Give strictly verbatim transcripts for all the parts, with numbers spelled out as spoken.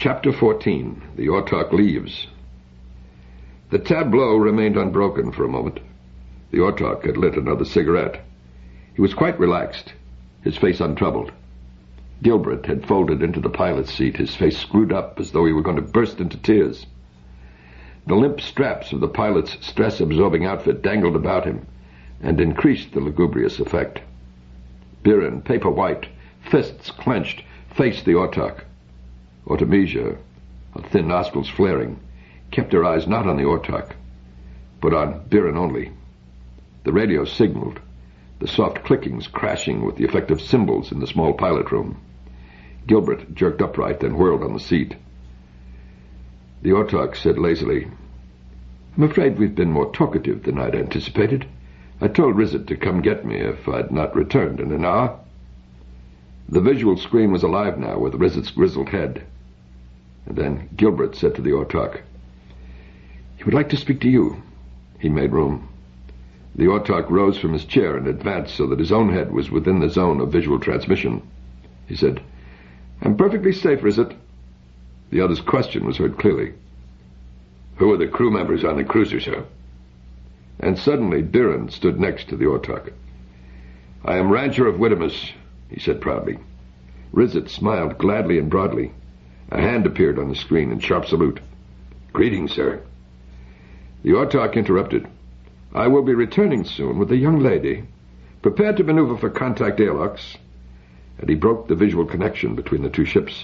Chapter fourteen. The Ortok Leaves. The tableau remained unbroken for a moment. The Ortok had lit another cigarette. He was quite relaxed, his face untroubled. Gilbert had folded into the pilot's seat, his face screwed up as though he were going to burst into tears. The limp straps of the pilot's stress-absorbing outfit dangled about him and increased the lugubrious effect. Biren, paper white, fists clenched, faced the Ortok. Artemisia, her thin nostrils flaring, kept her eyes not on the Ortok, but on Biren only. The radio signaled, the soft clickings crashing with the effect of cymbals in the small pilot room. Gilbert jerked upright, then whirled on the seat. The Ortok said lazily, "I'm afraid we've been more talkative than I'd anticipated. I told Rizet to come get me if I'd not returned in an hour." The visual screen was alive now with Rizet's grizzled head. And then Gilbert said to the Ortok, "He would like to speak to you." He made room. The Ortok rose from his chair and advanced so that his own head was within the zone of visual transmission. He said, "I'm perfectly safe, Rizet." The other's question was heard clearly. "Who are the crew members on the cruiser, sir?" And suddenly Biren stood next to the Ortok. "I am Rancher of Widdemus," he said proudly. Rizet smiled gladly and broadly. A hand appeared on the screen in sharp salute. "Greetings, sir." The Ortok interrupted. "I will be returning soon with a young lady. Prepare to maneuver for contact airlocks." And he broke the visual connection between the two ships.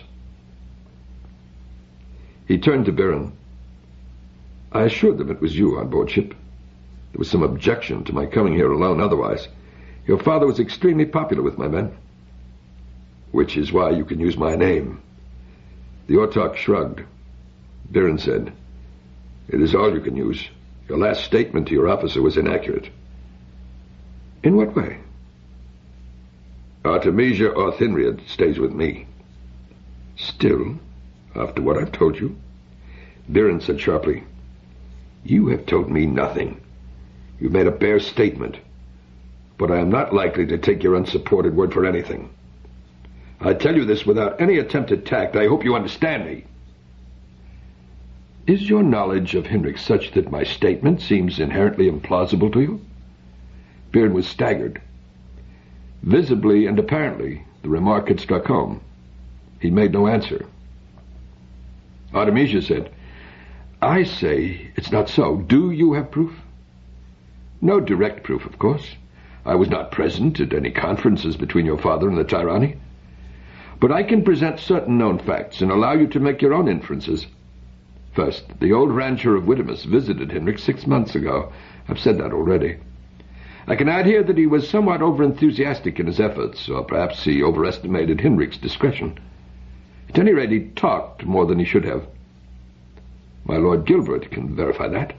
He turned to Biren. "I assured them it was you on board ship. There was some objection to my coming here alone otherwise. Your father was extremely popular with my men." "Which is why you can use my name." The Ortok shrugged. Biren said, "It is all you can use. Your last statement to your officer was inaccurate." "In what way?" "Artemisia Orthinried stays with me." "Still, after what I've told you?" Biren said sharply, "You have told me nothing. You've made a bare statement. But I am not likely to take your unsupported word for anything. I tell you this without any attempt at tact. I hope you understand me." "Is your knowledge of Henrik such that my statement seems inherently implausible to you?" Biren was staggered. Visibly and apparently, the remark had struck home. He made no answer. Artemisia said, "I say it's not so. Do you have proof?" "No direct proof, of course. I was not present at any conferences between your father and the Tyranni. But I can present certain known facts and allow you to make your own inferences. First, the old rancher of Widdemus visited Henrik six months ago. I've said that already. I can add here that he was somewhat over-enthusiastic in his efforts, or perhaps he overestimated Henrik's discretion. At any rate, he talked more than he should have. My Lord Gilbert can verify that."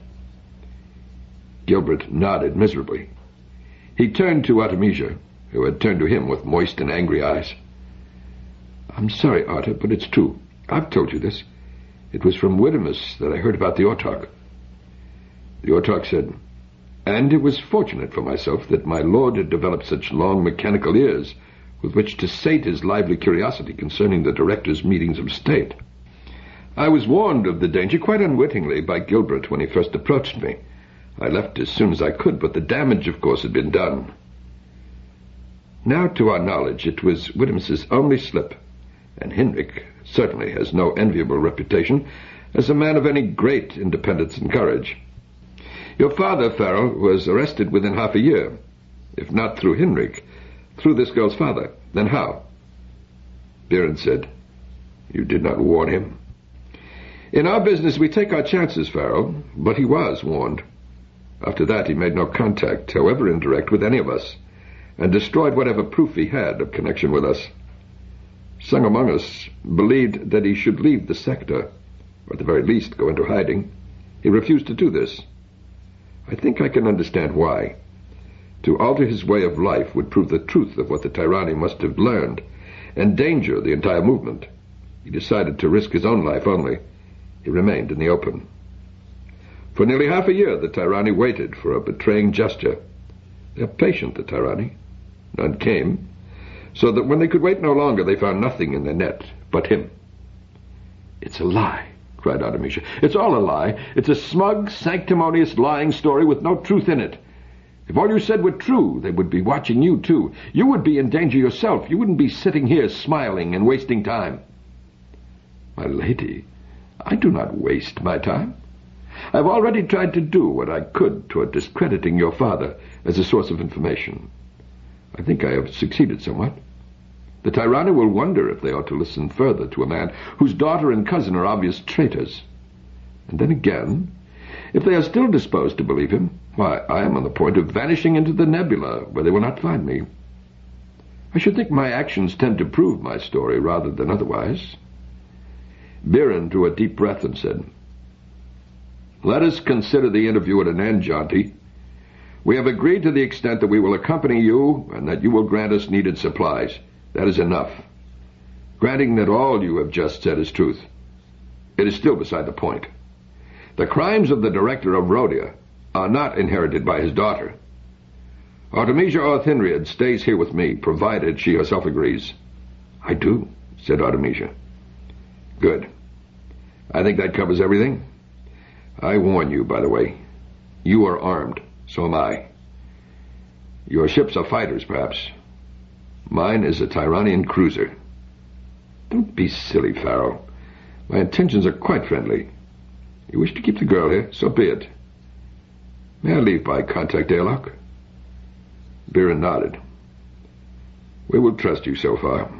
Gilbert nodded miserably. He turned to Artemisia, who had turned to him with moist and angry eyes. "I'm sorry, Arta, but it's true. I've told you this. It was from Widdemus that I heard about the Ortok." The Ortok said, "And it was fortunate for myself that my lord had developed such long mechanical ears with which to sate his lively curiosity concerning the directors' meetings of state. I was warned of the danger quite unwittingly by Gilbert when he first approached me. I left as soon as I could, but the damage, of course, had been done. Now, to our knowledge, it was Widdemus's only slip, and Henrik certainly has no enviable reputation as a man of any great independence and courage. Your father, Farrell, was arrested within half a year. If not through Henrik, through this girl's father. Then how?" Biren said, "You did not warn him?" "In our business we take our chances, Farrell, but he was warned. After that he made no contact, however indirect, with any of us, and destroyed whatever proof he had of connection with us. Some among us believed that he should leave the sector, or at the very least go into hiding. He refused to do this. I think I can understand why. To alter his way of life would prove the truth of what the Tyranni must have learned, endanger the entire movement. He decided to risk his own life only. He remained in the open. For nearly half a year the Tyranni waited for a betraying gesture. They're patient, the Tyranni. None came, so that when they could wait no longer they found nothing in their net but him. It's a lie, cried Artemisia. It's all a lie. It's a smug, sanctimonious, lying story with no truth in it. If all you said were true, they would be watching you, too. You would be in danger yourself. You wouldn't be sitting here smiling and wasting time. My lady, I do not waste my time. I've already tried to do what I could toward discrediting your father as a source of information. I think I have succeeded somewhat. The Tirana will wonder if they ought to listen further to a man whose daughter and cousin are obvious traitors. And then again, if they are still disposed to believe him, why, I am on the point of vanishing into the nebula, where they will not find me. I should think my actions tend to prove my story rather than otherwise. Biren drew a deep breath and said, "Let us consider the interview at an end, Jonti. We have agreed to the extent that we will accompany you and that you will grant us needed supplies. That is enough. Granting that all you have just said is truth, it is still beside the point. The crimes of the director of Rhodia are not inherited by his daughter. Artemisia Orthinried stays here with me, provided she herself agrees." "I do," said Artemisia. "Good. I think that covers everything. I warn you, by the way. You are armed. So am I. Your ships are fighters, perhaps. Mine is a Tyranian cruiser." "Don't be silly, Pharaoh. My intentions are quite friendly. You wish to keep the girl here? So be it. May I leave by contact airlock?" Biren nodded. "We will trust you so far."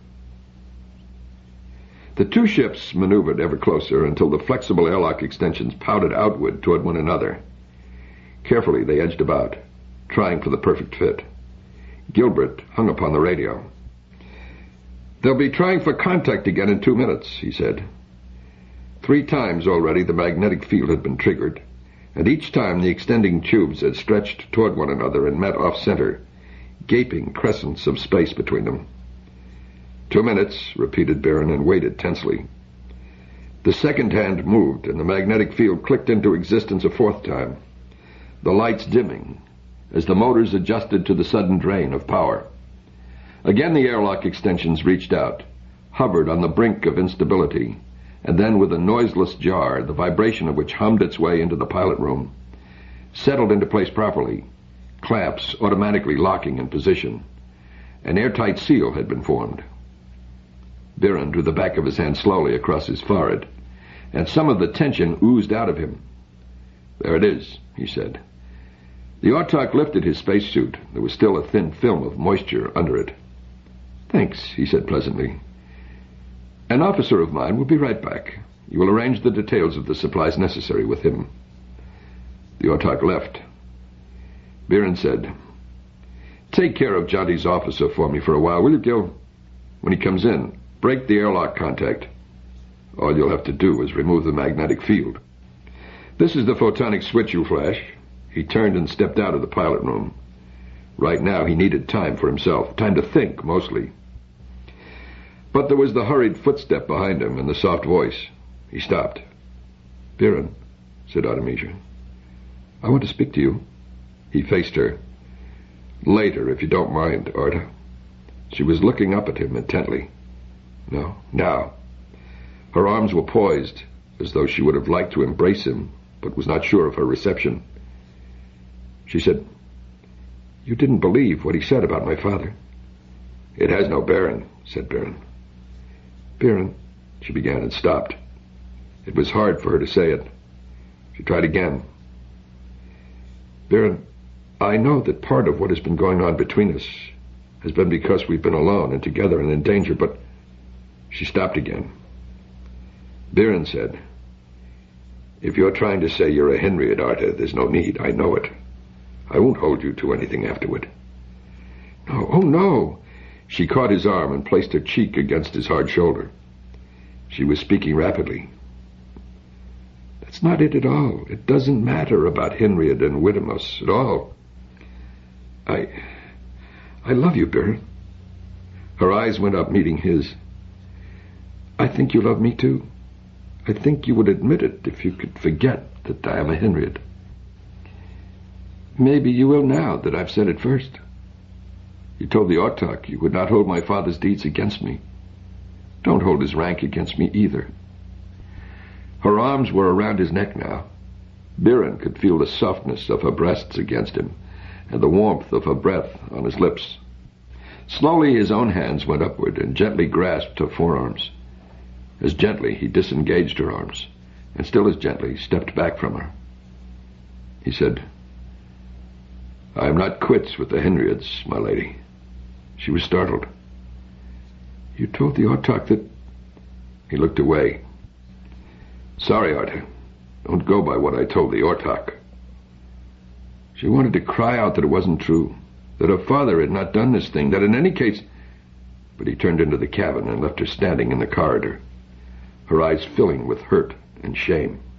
The two ships maneuvered ever closer until the flexible airlock extensions pouted outward toward one another. Carefully they edged about, trying for the perfect fit. Gilbert hung upon the radio. "They'll be trying for contact again in two minutes, he said. Three times already the magnetic field had been triggered, and each time the extending tubes had stretched toward one another and met off-center, gaping crescents of space between them. "Two minutes," repeated Biren, and waited tensely. The second hand moved, and the magnetic field clicked into existence a fourth time, the lights dimming as the motors adjusted to the sudden drain of power. Again the airlock extensions reached out, hovered on the brink of instability, and then with a noiseless jar, the vibration of which hummed its way into the pilot room, settled into place properly, clamps automatically locking in position. An airtight seal had been formed. Biren drew the back of his hand slowly across his forehead, and some of the tension oozed out of him. "There it is," he said. The Autarch lifted his spacesuit. There was still a thin film of moisture under it. "Thanks," he said pleasantly. "An officer of mine will be right back. You will arrange the details of the supplies necessary with him." The Autarch left. Biren said, "Take care of Jonti's officer for me for a while, will you, Gil? When he comes in, break the airlock contact. All you'll have to do is remove the magnetic field. This is the photonic switch you flash." He turned and stepped out of the pilot room. Right now he needed time for himself, time to think, mostly. But there was the hurried footstep behind him and the soft voice. He stopped. "Biren," said Artemisia, "I want to speak to you." He faced her. "Later, if you don't mind, Arta." She was looking up at him intently. "No, now." Her arms were poised, as though she would have liked to embrace him, but was not sure of her reception. She said, "You didn't believe what he said about my father." "It has no bearing," said Biren. "Biren," she began and stopped. It was hard for her to say it. She tried again. "Biren, I know that part of what has been going on between us has been because we've been alone and together and in danger, but..." She stopped again. Biren said, "If you're trying to say you're a Henriad, Arta, there's no need. I know it. I won't hold you to anything afterward." "No, oh no!" She caught his arm and placed her cheek against his hard shoulder. She was speaking rapidly. "That's not it at all. It doesn't matter about Henriad and Widemos at all. I... I love you, Biren." Her eyes went up, meeting his. "I think you love me too. I think you would admit it if you could forget that I am a Henriad." "Maybe you will now that I've said it first. You told the Autarch you would not hold my father's deeds against me. Don't hold his rank against me either. Her arms were around his neck now. Biren could feel the softness of her breasts against him, and the warmth of her breath on his lips. Slowly his own hands went upward and gently grasped her forearms. As gently he disengaged her arms, and still as gently stepped back from her. He said, "I am not quits with the Henriods, my lady." She was startled. "You told the Ortok that—" He looked away. "Sorry, Arthur. Don't go by what I told the Ortok." She wanted to cry out that it wasn't true, that her father had not done this thing, that in any case... But he turned into the cabin and left her standing in the corridor, her eyes filling with hurt and shame.